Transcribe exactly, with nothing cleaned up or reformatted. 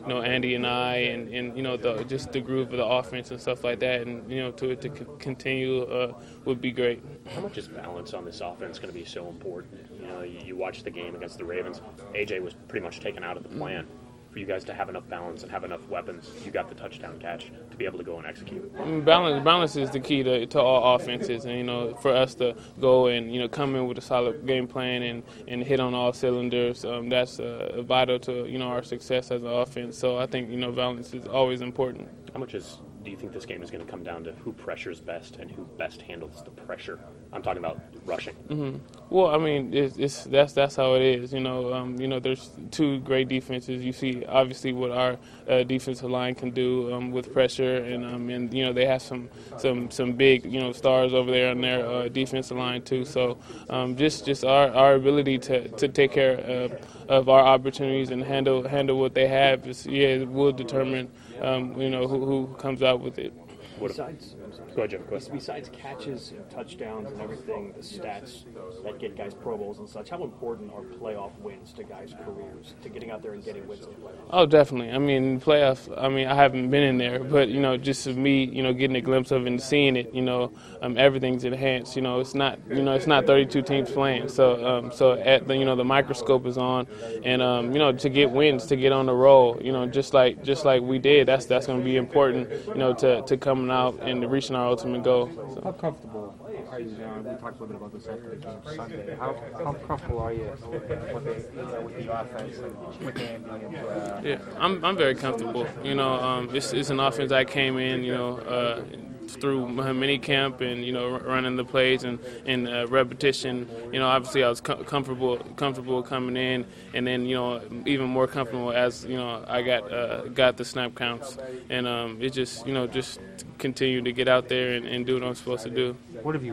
you know, Andy and I, and, and you know, the, just the groove of the offense and stuff like that, and you know, to it to c- continue uh, would be great. How much is balance on this offense going to be so important? You know, you, you watch the game against the Ravens. A J was pretty much taken out of the plan. For you guys to have enough balance and have enough weapons, you got the touchdown catch to be able to go and execute. Balance, balance is the key to, to all offenses, and you know, for us to go and you know come in with a solid game plan and, and hit on all cylinders, um, that's uh, vital to you know our success as an offense. So I think you know balance is always important. How much is do you think this game is going to come down to who pressures best and who best handles the pressure? I'm talking about rushing. Mm-hmm. Well, I mean, it's, it's that's that's how it is. You know, um, you know, there's two great defenses. You see, obviously, what our uh, defensive line can do um, with pressure, and um, and you know, they have some some some big you know stars over there on their uh, defensive line too. So, um, just just our, our ability to, to take care of, of our opportunities and handle handle what they have is yeah will determine um, you know who, who comes out with it. Besides, Go ahead, Jim. Go ahead. besides catches and touchdowns and everything, the stats that get guys Pro Bowls and such, how important are playoff wins to guys' careers, to getting out there and getting wins in the playoffs? Oh, definitely. I mean, playoff. I mean, I haven't been in there, but you know, just me, you know, getting a glimpse of it and seeing it, you know, um, everything's enhanced. You know, it's not, you know, it's not thirty-two teams playing. So, um, so at the, you know, the microscope is on, and um, you know, to get wins, to get on the roll, you know, just like just like we did. That's that's going to be important, you know, to to coming out and reaching our ultimate goal. So. How comfortable are you, John? We talked a little bit about this after the game Sunday. How, how comfortable are you with the, with the offense and with Andy? And, uh, Yeah, I'm I'm very comfortable. You know, um, it's it's an offense I came in, you know, uh, through my mini camp and you know running the plays and and uh, repetition. You know, obviously I was com- comfortable comfortable coming in, and then you know even more comfortable as you know I got uh, got the snap counts, and um, it just you know just continue to get out there and, and do what I'm supposed to do. what have you